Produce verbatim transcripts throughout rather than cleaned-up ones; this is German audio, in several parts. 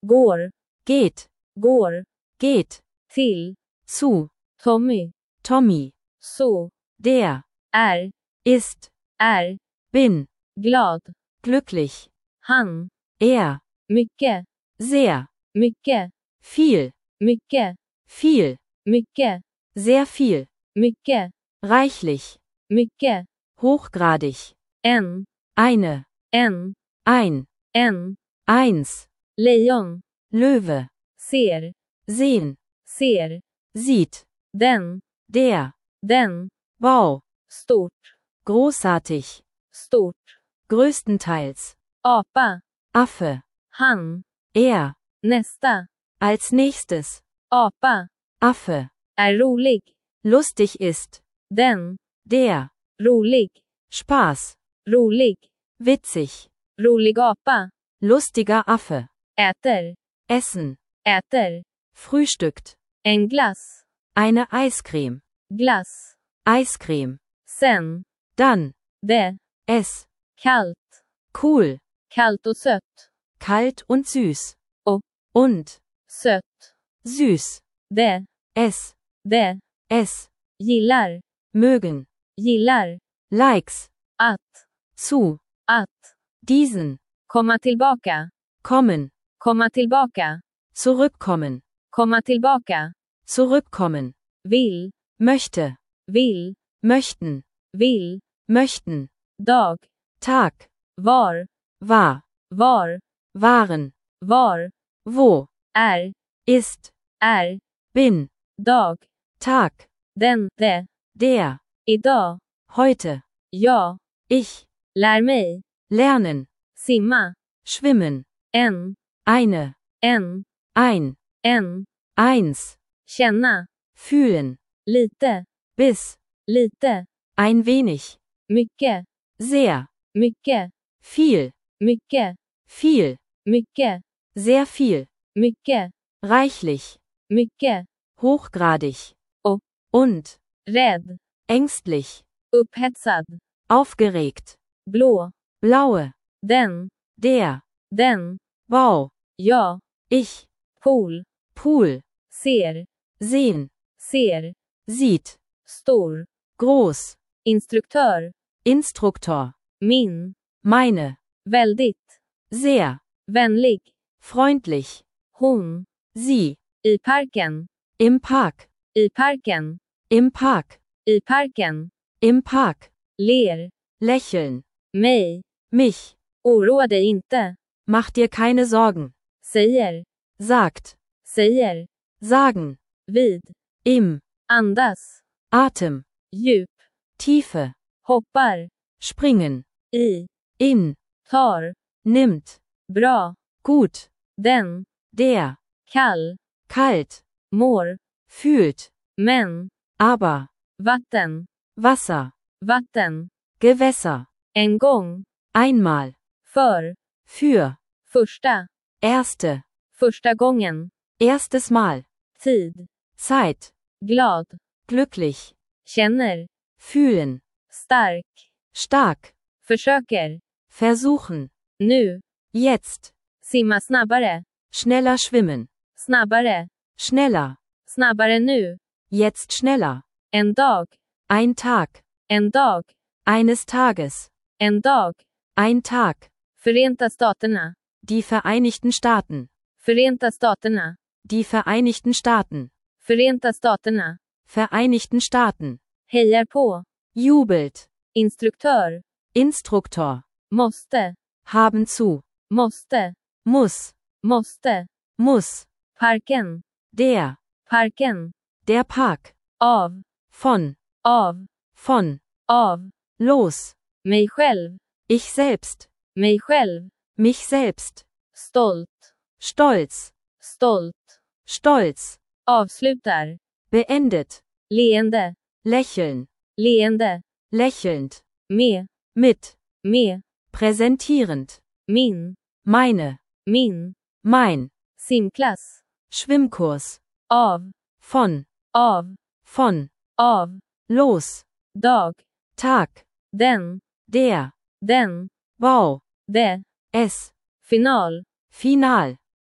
går, geht, går, geht, till, zu, Tommy, Tommy, så, der, är, ist, är, bin, glad, glücklich, han, er, mycket, sehr, mycket, viel, mycket, viel, mycket, sehr viel, mycket, reichlich, mycket, hochgradig, en, eine, en, ein, en, eins, lejon, Löwe, ser, sehen, ser, sieht, den, der, den, Bau, stort, großartig, stort, größtenteils, apa, Affe, han, er, nästa, als nächstes, apa, Affe, är rolig, lustig ist, den, der, rolig, Spaß, rolig, witzig, rolig apa, lustiger Affe, äter, essen, äter, frühstückt, en glass, eine Eiscreme, glass, Eiscreme, sen, dann, det, es, kallt, cool, kallt och sött, kalt und süß, och, und, sött, süß, det, es, det, es, gillar, mögen, gillar, likes, att, zu, att, diesen, komma tillbaka, kommen, komma tillbaka, zurückkommen, komma tillbaka, zurückkommen, vill, möchte, vill, möchten, vill, möchten, dag, Tag, var, war, var, waren, var, wo, är, ist, är, bin, dag, Tag, den, det, der, idag, heute, ja, ich, lär mig, lernen, simma, schwimmen, en, eine, en, ein, en, eins, känna, fühlen, lite, bis, lite, ein wenig, mycket, sehr, mycket, viel, mycket, viel, mycket, sehr viel, mycket, reichlich, mycket, hochgradig, och, und, rädd, ängstlich, upphetsad, aufgeregt, blå, blaue, den, der, den, Bau, ja, ich, pool, Pool, ser, sehen, ser, sieht, stor, groß, instruktör, Instruktor, min, meine, väldigt, sehr, vänlig, freundlich, hon, sie, i parken, im Park, i parken, im Park, i parken, im Park, ler, lächeln, mig, mich, oroa dig inte, mach dir keine Sorgen, säger, sagt, säger, sagen, vid, im, andas, Atem, djup, Tiefe, hoppar, springen, i, in, tar, nimmt, bra, gut, den, der, kall, kalt, mår, fühlt, men, aber, vatten, Wasser, vatten, Gewässer, en gång, einmal, för, für, första, erste, första gången, erstes Mal, tid, Zeit, glad, glücklich, känner, fühlen, stark, stark, försöker, versuchen, nu, jetzt, simma snabbare, schneller schwimmen, snabbare, schneller, snabbare nu, jetzt schneller, en dag, ein Tag, en dag, eines Tages, en dag, ein Tag, Förenta staterna, die Vereinigten Staaten, Förenta staterna, die Vereinigten Staaten, Förenta staterna, Vereinigten Staaten, hejar på, jubelt, instruktör, Instruktor, måste, haben zu, måste, muss, måste, muss, parken, der, parken, der Park, av, von, av, von, av, los, mig själv, ich selbst, mig själv, mich selbst, stolt, stolz, stolt, stolz, avslutar, beendet, leende, lächeln, leende, lächelnd, med, mit, med, präsentierend, min, meine, min, mein, simklass, Schwimmkurs, av, von, av, von, av, los, dag, Tag, den, der, den, Bau, det, es, final, final,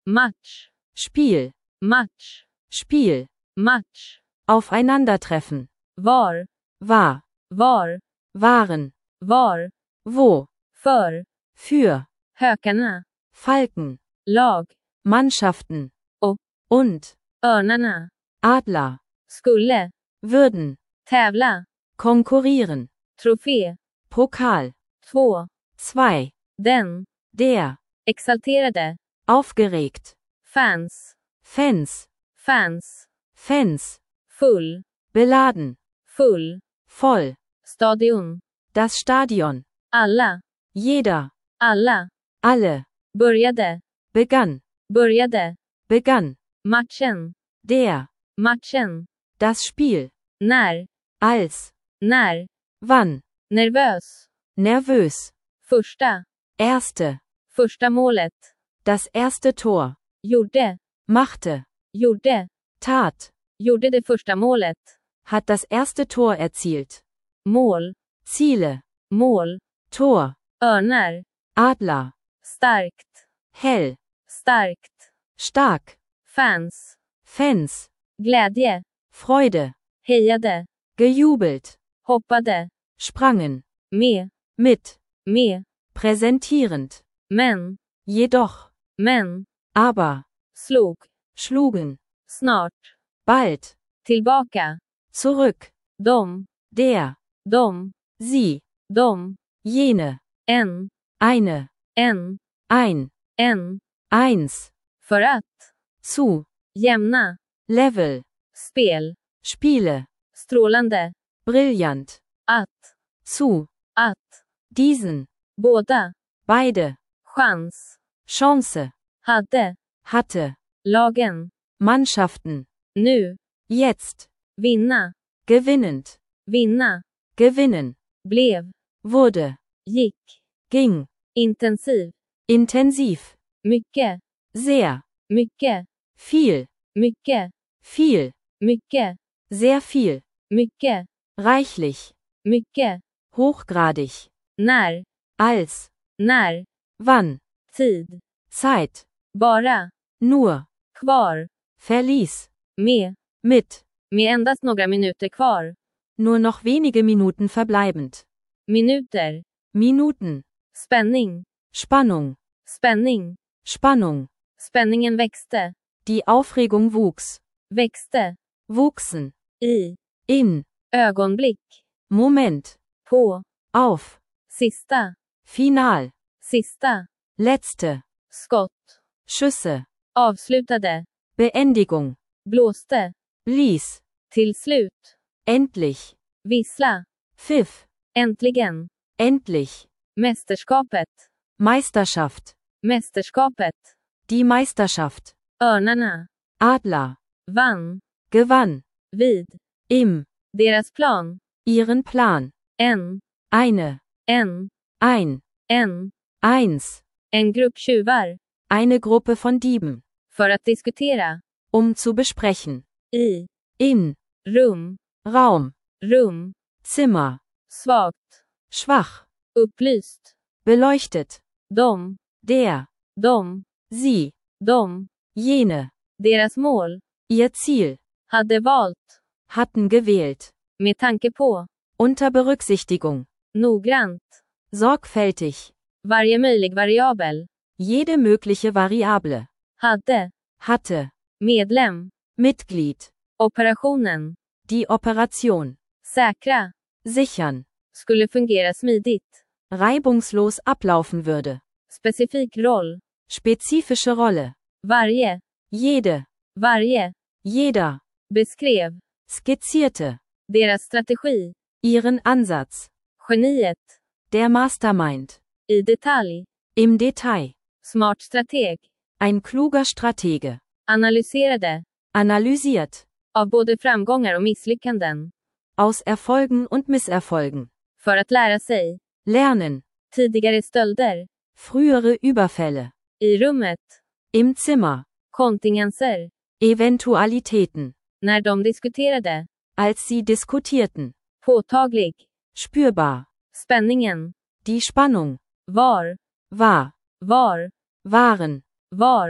match, Spiel, match, Spiel. match, Aufeinandertreffen. var, War, var, waren, var, wo, för, für, hökarna, Falken, lag, Mannschaften. Och. Und, örnarna, Adler, skulle, würden, tävla, konkurrieren. trofé, Pokal, två, zwei, den, der, exalterade, aufgeregt. fans, Fans, fans, Fans, full, beladen, full, voll. stadion, Das Stadion, alla, jeder, alla, alle, började, begann, började, begann. matchen, Der, matchen, das Spiel, när, als, när, wann, nervös, nervös. första, Erste, första målet, das erste Tor, gjorde, machte, gjorde, tat, gjorde det första målet, hat das erste Tor erzielt. mål, Ziele, mål, Tor, örnar, Adler, starkt, hell, starkt, stark, fans, Fans, glädje, Freude, hejade, gejubelt, hoppade, sprangen, med, mit, med, präsentierend, men, jedoch, men, aber, slog, schlugen, snart, bald, tillbaka, zurück, dom, der, dom, sie, dom, jene, en, eine, en, ein, en, eins, för att, zu, jämna, Level, spel, Spiele, strålande, brillant, att, zu, att, diesen, båda, beide, chans, Chance, hade, hatte, lagen, Mannschaften, nu, jetzt, vinna, gewinnend, vinna, gewinnen, blev, wurde, gick, ging, intensiv, intensiv, mycket, sehr, mycket, viel, mycket, viel, mycket, sehr viel, mycket, reichlich, mycket, hochgradig, när, als, när, wann, tid, Zeit, bara, nur, kvar, verließ, med, mit, med endast några minuter kvar, nur noch wenige Minuten verbleibend, minuter, Minuten, spänning, Spannung, spänning, Spannung, spänningen växte, die Aufregung wuchs, växte, wuchsen, i, in, ögonblick, Moment, på, auf, sista, final, sista, letzte, skott, Schüsse, avslutade, Beendigung, blåste, blies, till slut, endlich, vissla, pfiff, äntligen, endlich, mästerskapet, Meisterschaft, mästerskapet, die Meisterschaft, örnarna, Adler, vann, gewann, vid, im, deras plan, ihren Plan, en, eine, en, ein, en, eins, en grupp tjuvar, eine Gruppe von Dieben, för att diskutera, um zu besprechen, i, in, rum, Raum, rum, Zimmer, svagt, schwach, upplyst, beleuchtet, dom, der, dom, sie, dom, jene, deras mål, ihr Ziel, hade valt, hatten gewählt, med tanke på, unter Berücksichtigung, noggrant, sorgfältig, varje möjlig variabel, jede mögliche Variable, hade, hatte, medlem, Mitglied, operationen, die Operation, säkra, sichern, skulle fungera smidigt, reibungslos ablaufen würde, specifik roll, spezifische Rolle, varje, jede, varje, jeder, beskrev, skizzierte, deras strategi, ihren Ansatz, geniet, der Mastermind, i detalj, im Detail, smart strateg, ein kluger Stratege, analyserade, analysiert, av både framgångar och misslyckanden, aus Erfolgen und Misserfolgen, för att lära sig, lernen, tidigare stölder, frühere Überfälle, i rummet, im Zimmer, kontingenser, Eventualitäten, när de diskuterade, als sie diskutierten, påtaglig, spürbar, spänningen, die Spannung, var, war, var, waren, var,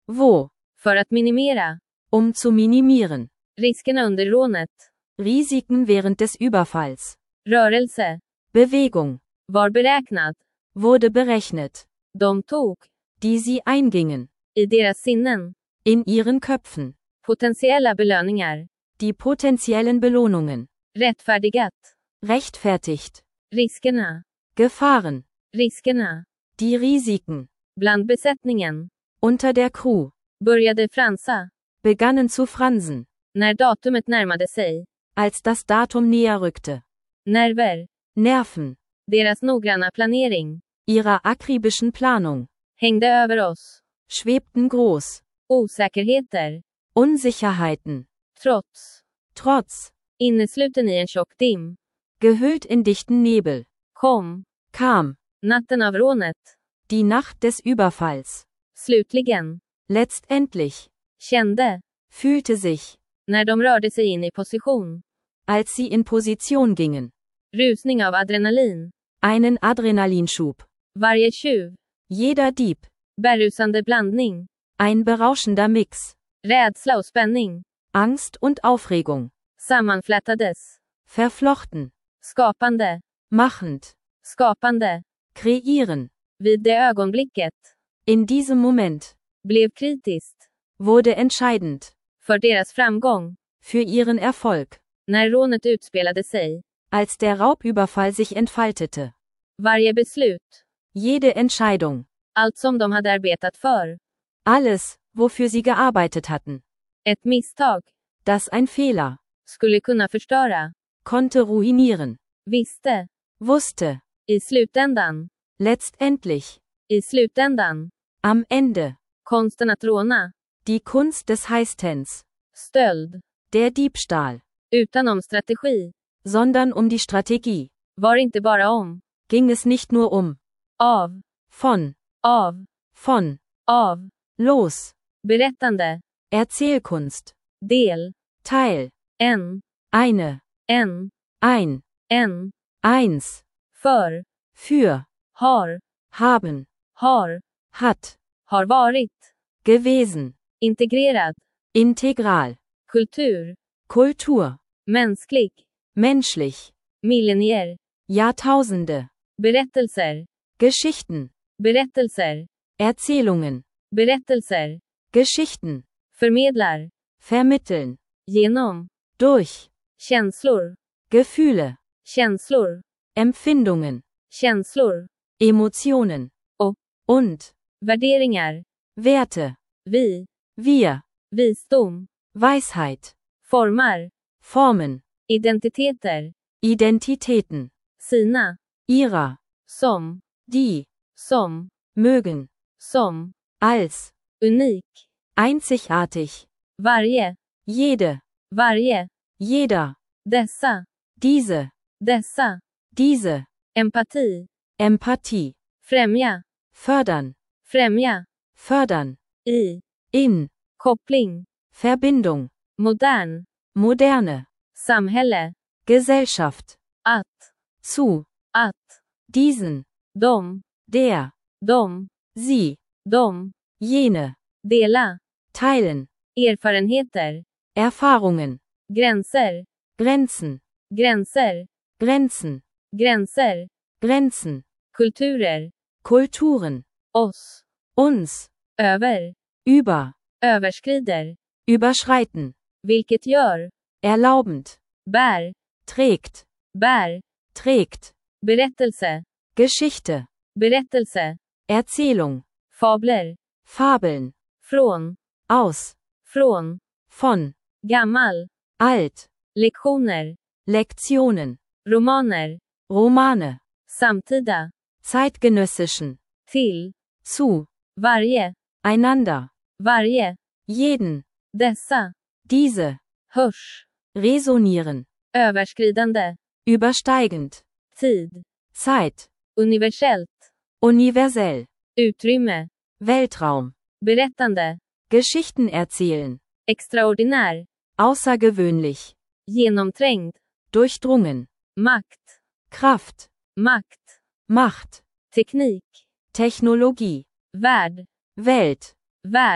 Wo? För att minimera. Um zu minimieren. Riskerna under rånet. Risiken während des Überfalls. Rörelse. Bewegung. Var beräknad. Wurde berechnet. De tog. Die sie eingingen. I deras sinnen. In ihren Köpfen. Potentiella belöningar. Die potenziellen Belohnungen. Rättfärdigat. Rechtfertigt. Riskerna. Gefahren. Riskerna. Die Risiken. Bland besättningen. Unter der Crew. Började fransa. Begannen zu fransen. När datumet närmade sig. Als das Datum näher rückte. Nerver. Nerven. Deras noggranna planering. Ihrer akribischen Planung. Hängde över oss. Schwebten groß. Osäkerheter. Unsicherheiten. Trots. Trotz. Innesluten i en tjock dim. Gehüllt in dichten Nebel. Kom. Kam. Natten av rånet. Die Nacht des Überfalls. Slutligen. Letztendlich. Kände. Fühlte sich. När de rörde sig in i position. Als sie in Position gingen. Rusning av adrenalin. Einen Adrenalinschub. Varje tjuv. Jeder Dieb. Berusande blandning. Ein berauschender Mix. Rädsla och spänning. Angst und Aufregung. Sammanflätades. Verflochten. Skapande. Machend. Skapande. Kreieren. Vid det ögonblicket. In diesem Moment. Blev kritiskt. Wurde entscheidend. För deras framgång. Für ihren Erfolg. När rånet utspelade sig. Als der Raubüberfall sich entfaltete. Varje beslut. Jede Entscheidung. Allt som de hade arbetat för. Alles, wofür sie gearbeitet hatten. Ett misstag. Das ein Fehler. Skulle kunna förstöra. Konnte ruinieren. Visste. Wusste. I slutändan. Letztendlich. I slutändan. Am Ende. Konsten att råna. Die Kunst des Heistens. Stöld. Der Diebstahl. Utan strategi. Sondern um die Strategie. Var inte bara om. Ging es nicht nur um. Av. Von. Av. Von. Av. Los. Berättande. Erzählkunst. Del. Teil. En. Eine. En. Ein. En. Eins. För. Für. Har. Haben. Har. Hat. Har varit. Gewesen. Integrerad. Integral. Kultur. Kultur. Mänsklig. Menschlich. Millennier. Jahrtausende. Berättelser. Geschichten. Berättelser. Erzählungen. Berättelser. Geschichten. Förmedlar. Vermitteln. Genom. Durch. Känslor. Gefühle. Känslor. Empfindungen. Känslor. Emotionen. Och. Und. Värderingar. Werte. Vi. Wir. Visdom. Weisheit. Formar. Formen. Identiteter. Identitäten. Sina. Ihrer. Som. Die. Som. Mögen. Som. Als. Unik. Einzigartig. Varje. Jede. Varje. Jeder. Dessa. Diese. Dessa. Diese. Empati. Empathie. Främja. Fördern. Främja. Fördern. I. In. Koppling. Verbindung. Modern. Moderne. Samhälle. Gesellschaft. Att. Zu. Att. Diesen. De. Der. De. Sie. De. Jene. Dela. Teilen. Erfarenheter. Erfahrungen. Gränser. Grenzen. Gränser. Grenzen. Gränser. Grenzen. Kulturer. Kulturen. Oss. Uns. Över. Über. Överskrider. Überschreiten. Vilket gör. Erlaubend. Bär. Trägt. Bär. Trägt. Berättelse. Geschichte. Berättelse. Erzählung. Fabler. Fabeln. Från. Aus. Från. Von. Gammal. Alt. Lektioner. Lektionen. Romaner. Romane. Samtida. Zeitgenössischen. Till. Zu. Varje. Einander. Varje. Jeden. Dessa. Diese. Hörs. Resonieren. Överskridande. Übersteigend. Tid. Zeit. Universellt. Universell. Utrymme. Weltraum. Berättande. Geschichten erzählen. Extraordinär. Außergewöhnlich. Genomträngd. Durchdrungen. Makt. Kraft. Makt. Macht. Teknik. Technologie. Värld. Welt. Värld.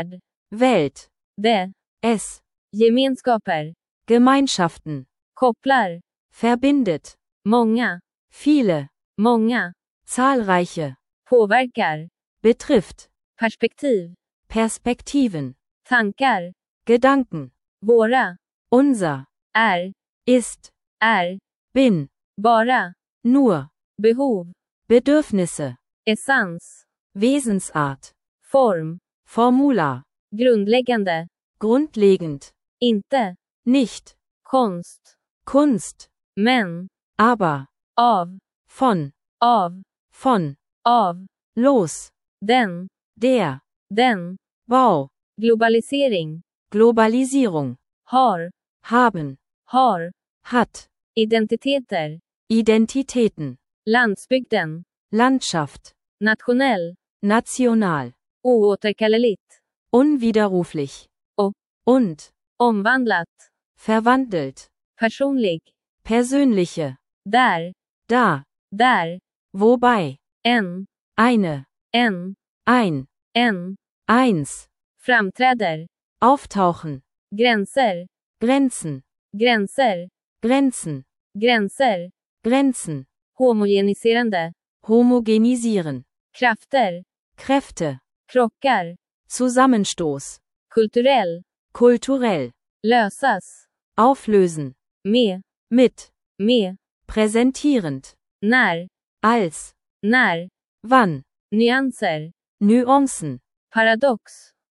Welt, det, es, gemenskaper, Gemeinschaften, kopplar, verbindet, många, viele, många, zahlreiche, påverkar, betrifft, perspektiv, Perspektiven, tankar, Gedanken, våra, unser, är, ist, är, bin, bara, nur, behov, Bedürfnisse, essens, Wesensart, form, Formular, grundläggande, grundlegend, inte, nicht, konst, Kunst, men, aber, av, von, av, von, av, los, den, der, den, Bau, globalisering, Globalisierung, har, haben, har, hat, identiteter, Identitäten, landsbygden, Landschaft, nationell, national, oåterkalleligt, unwiderruflich, och, und, omvandlat, verwandelt, personlig, persönliche, där, da, där, wobei, en, eine, en, ein, en, eins, framträder, auftauchen, gränser, Grenzen, gränser, Grenzen, gränser, Grenzen, homogeniserande, homogenisieren, krafter, Kräfte, krockar, Zusammenstoß, kulturell, kulturell, lösas, auflösen, med, mit, med, präsentierend, när, als, när, wann, nyanser, Nuancen, paradox,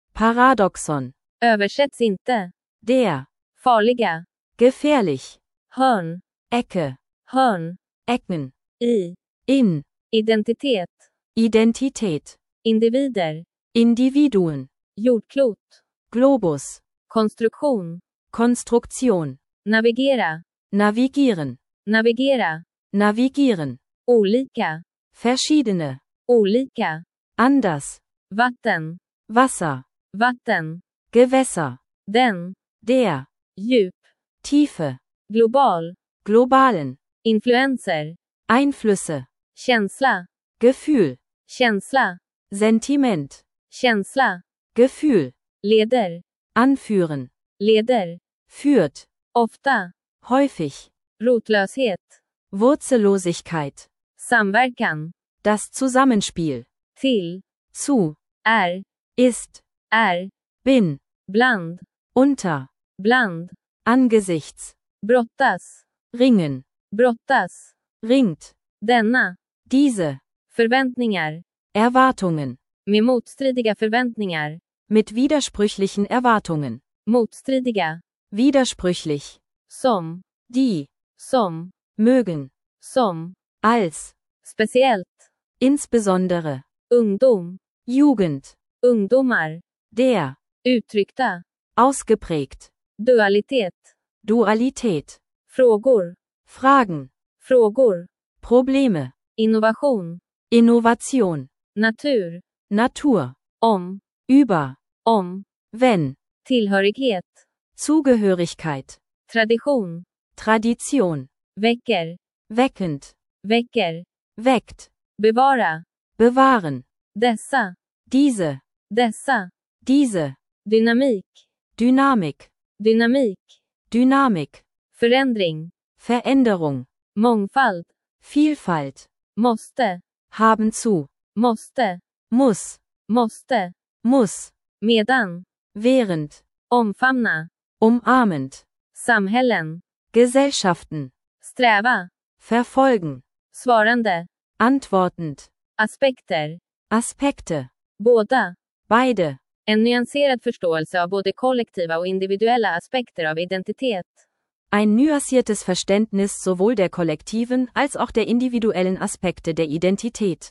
Paradoxon, översätts inte, der, farliga, gefährlich, hörn, Ecke, hörn, Ecken, i, in, identitet, Identität, individer, Individuen, jordklot, Globus, konstruktion, Konstruktion, navigera, navigieren, navigera, navigieren, olika, verschiedene, olika, anders, vatten, Wasser, vatten, Gewässer, den, der, djup, Tiefe, global, globalen, influenser, Einflüsse, känsla, Gefühl, känsla, Sentiment, känsla, Gefühl, leder, anführen, leder, führt, ofta, häufig, rotlöshet, Wurzellosigkeit, samverkan, das Zusammenspiel, till, zu, är, ist, är, bin, bland, unter, bland, angesichts, brottas, ringen, brottas, ringt, denna, diese, förväntningar, Erwartungen, med motstridiga förväntningar, mit widersprüchlichen Erwartungen, motstridiga, widersprüchlich, som, die, som, mögen, som, als, speciellt, insbesondere, ungdom, Jugend, ungdomar, der, uttryckta, ausgeprägt, dualitet, Dualität, frågor, Fragen, frågor, Probleme, innovation, Innovation, natur, Natur, om, über, om, wenn, tillhörighet, Zugehörigkeit, tradition, Tradition, väcker, weckend, väcker, weckt, bevara, bewahren, dessa, diese, dessa, diese, dynamik, Dynamik, dynamik, Dynamik, förändring, Veränderung, mångfald, Vielfalt, måste, haben zu, måste, muss, måste, muss, medan, während, omfamna, umarmend, samhällen, Gesellschaften, sträva, verfolgen, svarande, antwortend, aspekter, Aspekte, båda, beide, en nyanserad förståelse av både kollektiva och individuella aspekter av identitet, ein nuanciertes Verständnis sowohl der kollektiven als auch der individuellen Aspekte der Identität.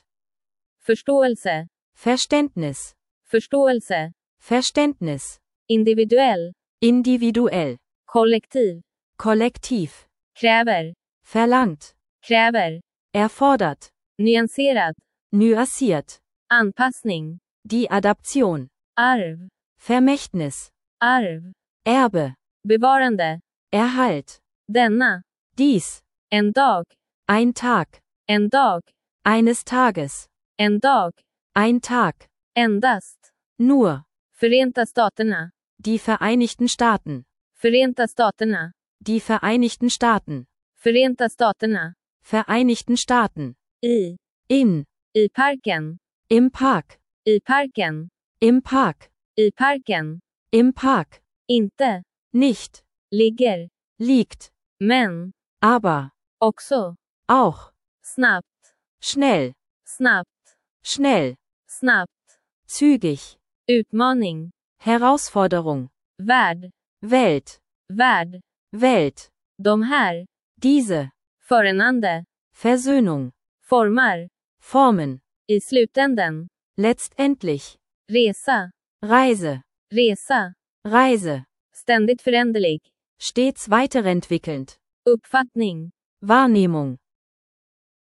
förståelse, Verständnis, förståelse, Verständnis, individuell, individuell, kollektiv, kollektiv, kräver, verlangt, kräver, erfordert, nyanserad, nuanciert, anpassning, die Adaption, arv, Vermächtnis, arv, Erbe, bevarande, Erhalt, denna, dies, en dag, ein Tag, en dag, eines Tages, en dag, ein Tag, endast, nur, Förenta staterna. Die Vereinigten Staaten. Förenta staterna. Die Vereinigten Staaten. Förenta staterna. Vereinigten Staaten. I. In. I parken. Im Park. I parken. Im Park. I parken. Im Park. Inte. Nicht. Ligger. Liegt. Men. Aber. Också. Auch. Snabbt. Schnell. Snabbt. Schnell. Snabbt. Zügig. Utmaning. Herausforderung. Värld. Welt. Värld. Welt. De här. Diese. Förenande. Versöhnung. Formar. Formen. I slutänden. Letztendlich. Resa. Reise. Resa. Reise. Ständigt föränderlig. Stets weiterentwickelnd. Uppfattning. Wahrnehmung.